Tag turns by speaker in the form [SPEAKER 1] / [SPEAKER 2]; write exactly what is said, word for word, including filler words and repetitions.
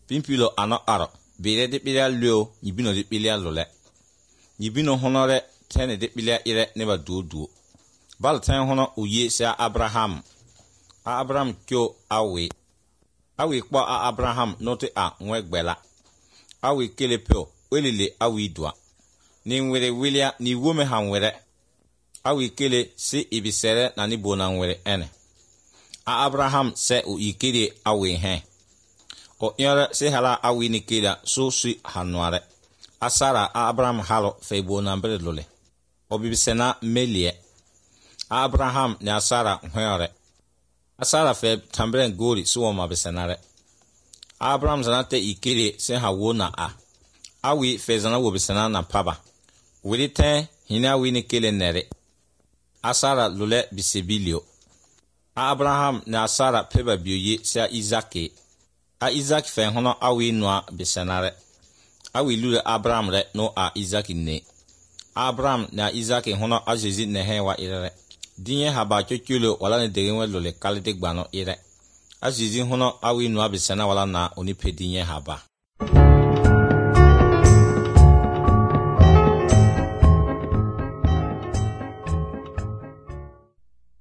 [SPEAKER 1] Pimpilo ano aro. Bere de pilia leo, nibino de pilia lole. Nibino honore, tene de pilia ire neba duo duo. Bal ten hono uye se a Abraham. A Abraham kyo awe. Awe kwa a Abraham note a nwegbela. Awe kelepeo, welile awe dua. Ni nwere wilia ni wome ha nwere. Awe kele si ibisere na ni bona nwere ene. A Abraham se u ikiri awe hen. O yore se hala awe ni kida so si hanware. A Sara a Abraham halo fe bona mbele lole. O bibisena melie. A Abraham ni a Sara nhwere. A Sara fe tambren gori suwa mabisenare. A Abraham zanate ikiri se hawo na a. Awe fe zana wobisena na paba. Wili ten hina wini kele nere. A Sara lule bisebilio. A Abraham na Sara peba bioye se a Isaki. A Isaac fe hono awe noa bisenare. Awe lule Abraham re no a Isaac ne. Abraham na Isaac hono ajezi nehe wa irere. Dinye haba chokyulo wala ne degenwe lule kalite gbano ire. Ajezi hono awe noa bisena wala na onipe dinye haba.